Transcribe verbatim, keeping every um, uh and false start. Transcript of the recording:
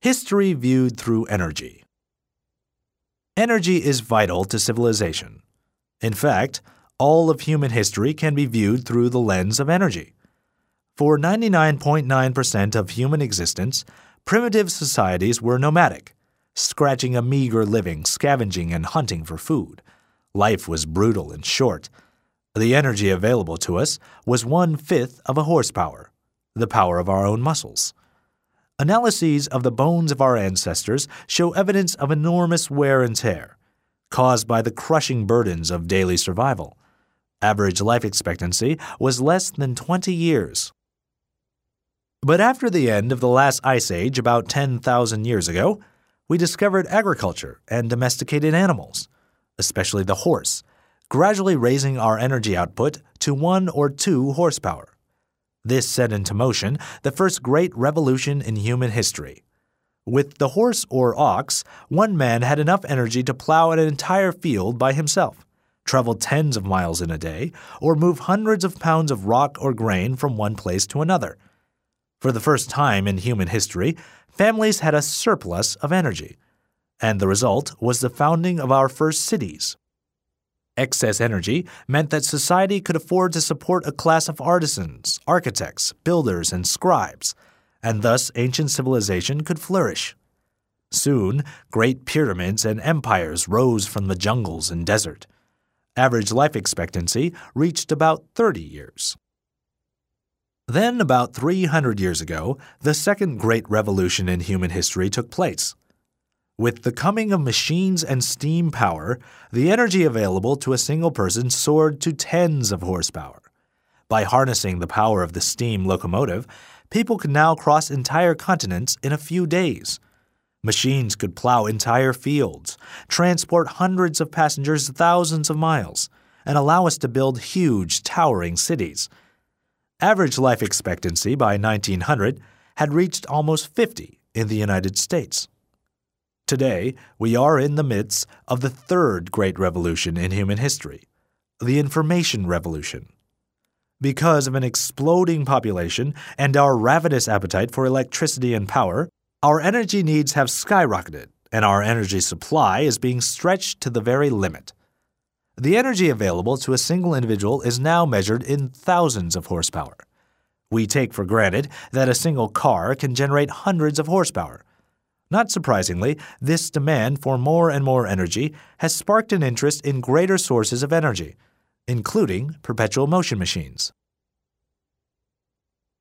History viewed through energy. Energy is vital to civilization. In fact, all of human history can be viewed through the lens of energy. For ninety-nine point nine percent of human existence, primitive societies were nomadic, scratching a meager living, scavenging and hunting for food. Life was brutal and short. The energy available to us was one-fifth of a horsepower, the power of our own muscles. Analyses of the bones of our ancestors show evidence of enormous wear and tear, caused by the crushing burdens of daily survival. Average life expectancy was less than twenty years. But after the end of the last ice age about ten thousand years ago, we discovered agriculture and domesticated animals, especially the horse, gradually raising our energy output to one or two horsepower. This set into motion the first great revolution in human history. With the horse or ox, one man had enough energy to plow an entire field by himself, travel tens of miles in a day, or move hundreds of pounds of rock or grain from one place to another. For the first time in human history, families had a surplus of energy, and the result was the founding of our first cities. Excess energy meant that society could afford to support a class of artisans, architects, builders, and scribes, and thus ancient civilization could flourish. Soon, great pyramids and empires rose from the jungles and desert. Average life expectancy reached about thirty years. Then, about three hundred years ago, the second great revolution in human history took place. With the coming of machines and steam power, the energy available to a single person soared to tens of horsepower. By harnessing the power of the steam locomotive, people could now cross entire continents in a few days. Machines could plow entire fields, transport hundreds of passengers thousands of miles, and allow us to build huge, towering cities. Average life expectancy by nineteen hundred had reached almost fifty in the United States. Today, we are in the midst of the third great revolution in human history, the information revolution. Because of an exploding population and our ravenous appetite for electricity and power, our energy needs have skyrocketed, and our energy supply is being stretched to the very limit. The energy available to a single individual is now measured in thousands of horsepower. We take for granted that a single car can generate hundreds of horsepower. Not surprisingly, this demand for more and more energy has sparked an interest in greater sources of energy, including perpetual motion machines.